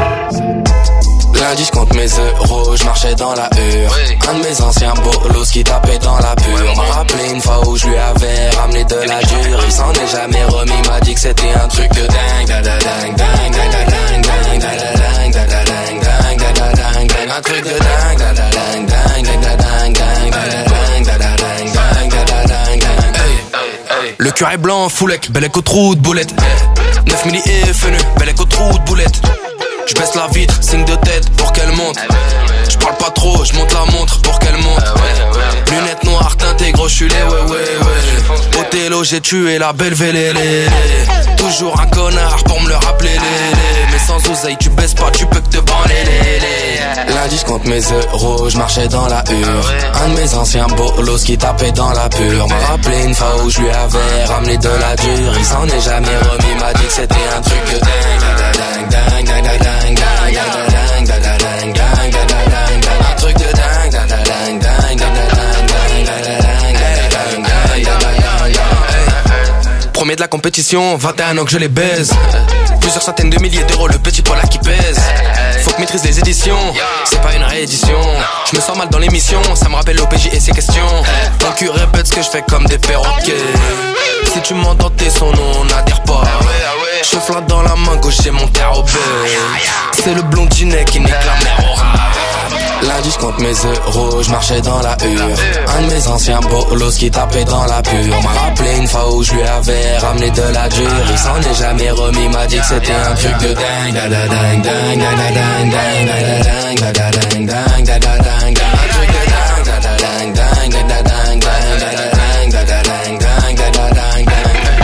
Lundi je compte mes euros, je marchais dans la hure. Un de mes anciens bolos qui tapait dans la pure m'a rappelé une fois où je lui avais ramené de la dure. Il s'en est jamais remis, m'a dit que c'était un truc de dingue. Da da dingue, dingue, da da dingue, dingue, da da dingue, da da dingue, dingue, da da dingue, dingue. Un truc de dingue, da da dingue, dingue, da da dingue, dingue, da da dingue, da da dingue, dingue, da da dingue, dingue. Le cœur est blanc, foulec, bel écho trou de boulette. neuf milli et fenu, bel écho trou de boulette. Je baisse la vitre, signe de tête pour qu'elle monte. Je parle pas trop, je monte la montre pour qu'elle monte. Lunettes noires teintées, gros chulé, ouais ouais ouais. Othello, j'ai tué la belle vélélé. Toujours un connard pour me le rappeler, lélé. Mais sans oseille, tu baisses pas, tu peux que te branler, lélé. Lundi, je compte mes euros, je marchais dans la hure. Un de mes anciens bolos qui tapait dans la pure m'a rappelé une fois où je lui avais ramené de la dure. Il s'en est jamais remis, m'a dit que c'était un truc de dingue. Dingue, dingue, dingue, dingue, dingue, dingue, dingue, dingue, dingue, dingue, dingue. Un truc de dingue, dingue, dingue, dingue, dingue, dingue, dingue, dingue, dingue, dingue. Premier de la compétition, vingt et un ans que je les baise. Plusieurs centaines de milliers d'euros, le petit poil là qui pèse. Faut que maîtrise les éditions, c'est pas une réédition. Je me sens mal dans l'émission, ça me rappelle l'O P J et ses questions. Ton cul répète ce que je fais comme des perroquets. Si tu m'entends tes sons, non, on n'adhère pas. Je flatte dans la main gauche, j'ai mon tarot. C'est le blondinet qui nique la mère au rat. Lundi, je compte mes euros, je marchais dans la hure. Un de mes anciens bolos qui tapait dans la pure m'a rappelé une fois où je lui avais ramené de la dure. Il s'en est jamais remis, m'a dit que c'était un truc de dingue. Da da dingue, dingue, da da dingue, dingue, da da dingue, da da dingue, dingue, da da dingue. Un truc de dingue, da da dingue, dingue, da da dingue, dingue, da da dingue, da da dingue, da da dingue.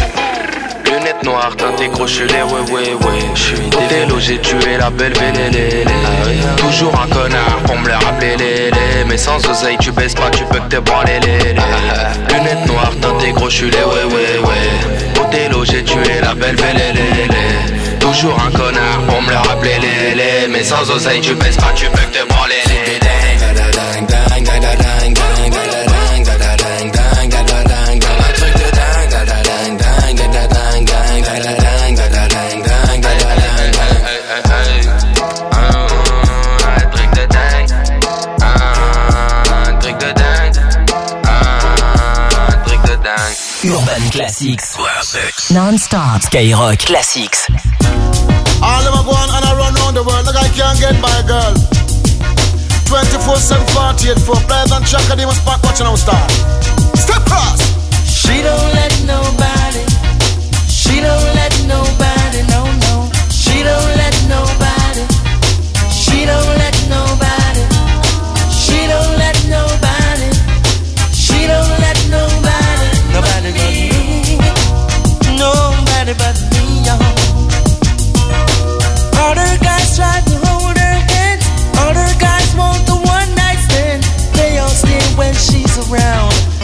Lunettes noires, teintées crochelées, ouais ouais ouais. J'suis Othello, j'ai tué la belle vélélé. Toujours un connard pour me le rappeler, lélé. Mais sans oseille, tu baisses pas, tu peux que te branler, lélé. Lunettes noires, teintées crochelées, ouais ouais ouais. Othello, j'ai tué la belle vélélé. Toujours un connard pour me le rappeler, lélé. Mais sans oseille, tu baisses pas, tu peux que te branler, lélé. Urban Classics. Non-stop. Skyrock Classics. All of them go on and I run around the world like I can't get my girl. twenty-four seven, forty-eight, four players and check and they must back watching our star. Step cross. She don't let nobody. She don't let nobody. No, no. She don't let nobody. She don't let nobody. She don't let nobody. She don't let nobody. Nobody but me. Nobody but me, y'all. Other guys try to hold her hands. Other guys want the one night stand. They all stay when she's around.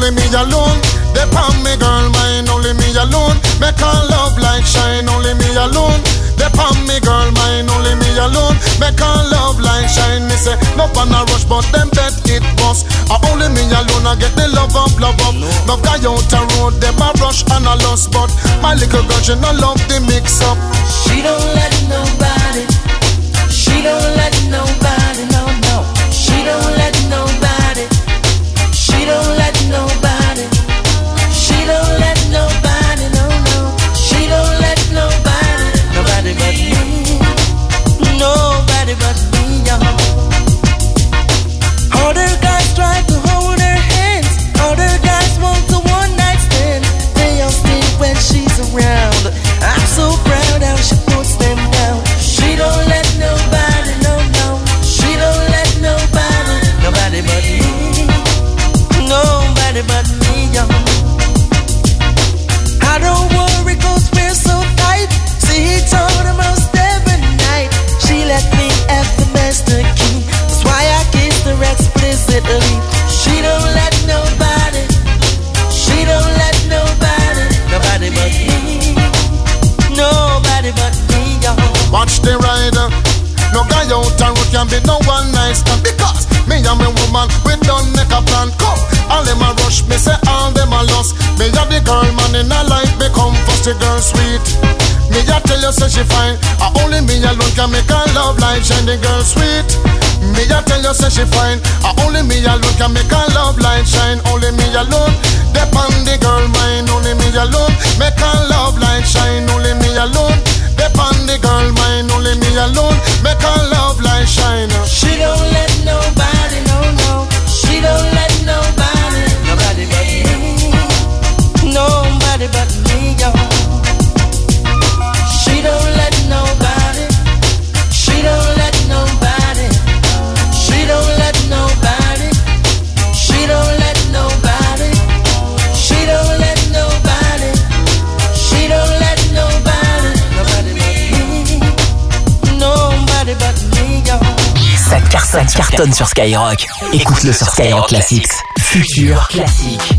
only me alone. Depend me girl mine, only me alone. Make her love like shine, only me alone. Depend me girl mine, only me alone. Make her love like shine. Me say no pan a rush, but them bet it bust. I only me alone, I get the love up, love up. No guy out the road, them a rush and a lost, but my little girl she no love the mix up. She don't let nobody. She don't let nobody. No no. She don't let nobody. She don't let nobody. She don't let nobody. No no. She don't let nobody. Nobody but me. Nobody but me, yo. Other guys try to hold her hands. Other guys want a one night stand. They all stay when she's around. I'm so proud how she puts them down. She don't let nobody, no, no. She don't let nobody, nobody but me. Nobody but me, yo. I don't worry cause we're so tight. See each other most every night. She let me have the master key. That's why I kiss her explicitly. She don't let nobody. She don't let nobody. Nobody but me. Nobody but me, yo. Watch the rider. No guy out the road can be no one nice stand. Because me and my woman, we don't make a plan. Come, all them a rush, me say all them a lost. Me and the girl man in a life become first, the girl sweet. Me a tell you say she fine. I only me alone can make her love like shine. The girl sweet. Me a tell you say she fine. I only me alone can make her love like shine. Only me alone. Depend the girl mine. Only me alone. Make her love like shine. Only me alone. Depend the girl mine. Only me alone. Make her love like shine. She don't let nobody, no, no. She don't let nobody, nobody but me. Nobody but me, yo. She don't let nobody. She don't let nobody. She don't let nobody. She don't let nobody. She don't let nobody. She don't let nobody. Nobody but me. Nobody but me, yo. Ça cartonne, ça cartonne sur Skyrock. Écoute-le sur Skyrock Classics. Futur classique.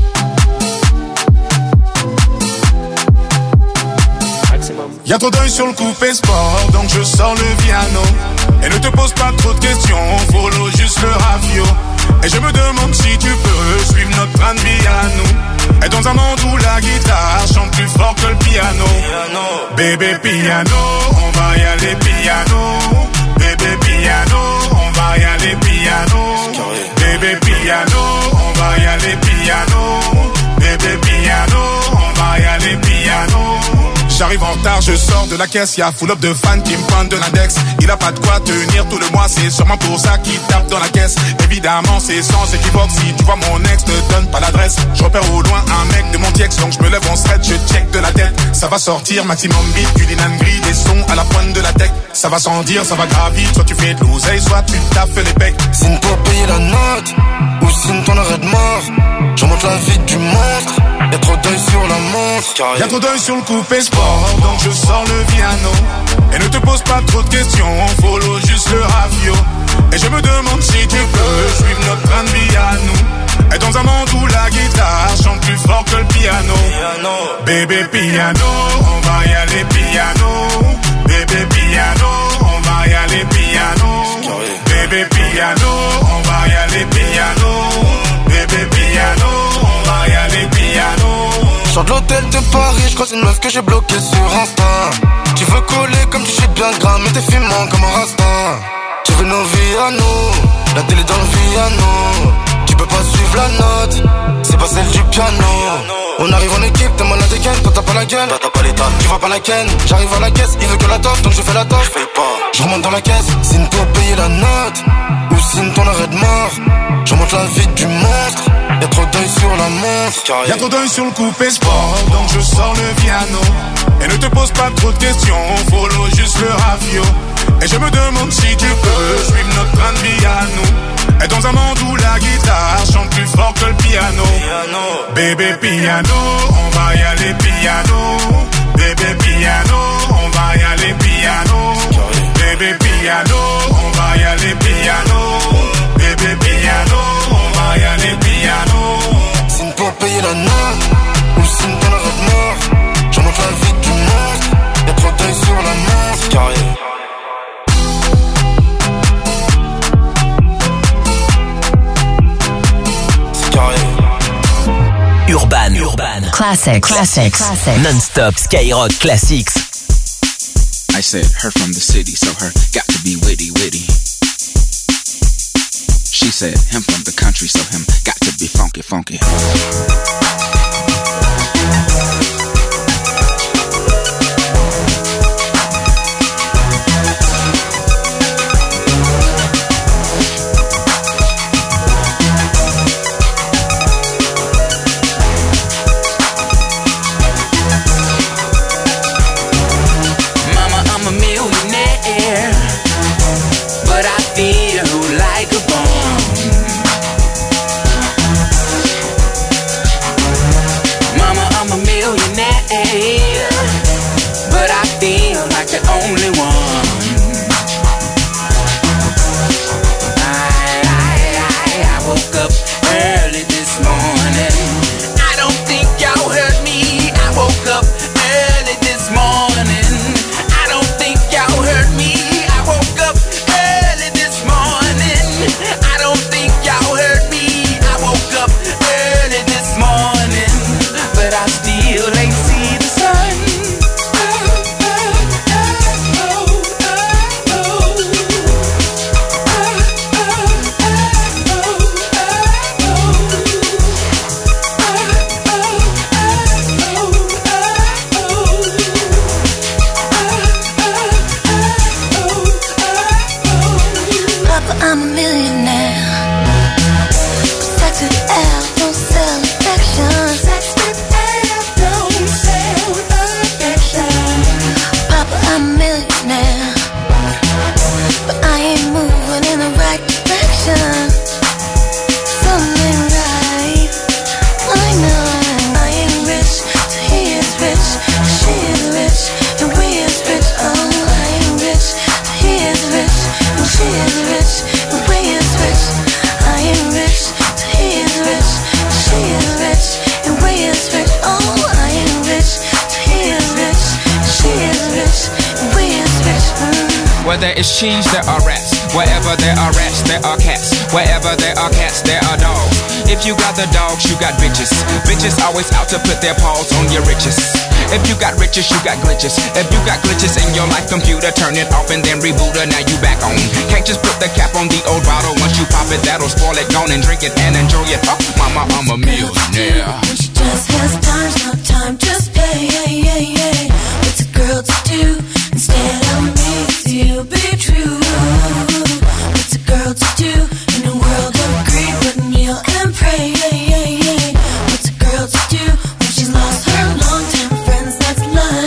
Y'a trop d'œil sur le coupé sport, donc je sors le piano. Et ne te pose pas trop de questions, follow juste le ravio. Et je me demande si tu peux suivre notre train de vie à nous. Et dans un monde où la guitare chante plus fort que le piano. Bébé piano, on va y aller piano. Bébé piano, on va y aller piano. Bébé piano, on va y aller piano. Bébé piano, on va y aller piano. J'arrive en retard, je sors de la caisse, y'a full up de fans qui me pointent de l'index. Il a pas de quoi tenir tout le mois, c'est sûrement pour ça qu'il tape dans la caisse. Évidemment, c'est sans équivoque, si tu vois mon ex, te donne pas l'adresse. Je repère au loin un mec de mon tiex, donc je me lève en stretch, je check de la tête. Ça va sortir, maximum beat, du linan gris, des sons à la pointe de la tech. Ça va sans dire, ça va gravir, soit tu fais de l'oseille, soit tu taffes les pecs. Signe pour payer la note, ou signe ton arrêt de mort. Je monte la vie du monstre, y'a trop d'œil sur la montre. Y'a trop d'œil sur le coupé sport, donc je sors le piano. Et ne te pose pas trop de questions, follow juste le ravio. Et je me demande si tu peux suivre notre train de vie à nous. Et dans un monde où la guitare chante plus fort que le piano. Bébé piano, on va y aller piano. Bébé piano, on va y aller piano. Bébé piano, on va y aller piano. Bébé piano, on va y aller piano. Sors de l'hôtel de Paris, je croise une meuf que j'ai bloquée sur Insta. Tu veux coller comme tu sais bien gras, mais t'es fumant comme un rasta. Tu veux nos vies à nous, la télé dans le piano. Tu peux pas suivre la note, c'est pas celle du piano. On arrive en équipe, t'es mal à dégaine, toi t'as pas la gueule, toi t'as pas l'état, tu vois pas la ken. J'arrive à la caisse, il veut que la toffe, donc je fais la toffe. J'paye pas, je remonte dans la caisse, signe pour payer la note, ou signe ton arrêt de mort. Je monte la vie du monstre, y'a trop d'œil sur la montre. Y'a trop d'œil sur le coupé sport, donc je sors le piano. Et ne te pose pas trop de questions, follow juste le ravio. Et je me demande si tu peux suivre notre train de vie à nous. Et dans un monde où la guitare chante plus fort que le piano. Bébé piano, on va y aller piano. Bébé piano, on va y aller piano. Bébé piano, on va y aller piano. Bébé piano, on va y aller piano. Classics. Classics. Non-stop Skyrock Classics. I said her from the city, so her got to be witty, witty. She said him from the country, so him got to be funky, funky. Where there is cheese, there are rats. Wherever there are rats, there are cats. Wherever there are cats, there are dogs. If you got the dogs, you got bitches. Bitches always out to put their paws on your riches. If you got riches, you got glitches. If you got glitches in your life computer, turn it off and then reboot it. Now you back on. Can't just put the cap on the old bottle. Once you pop it, that'll spoil it. Gone and drink it and enjoy it. Oh, mama, I'm a millionaire. She just has time, no time, just play. What's a girl to do? Instead of me, to be true. What's a girl to do in a world of greed? But kneel and pray. What's a girl to do when she's lost her long-time friends? That's life.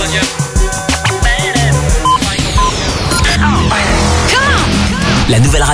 La nouvelle radio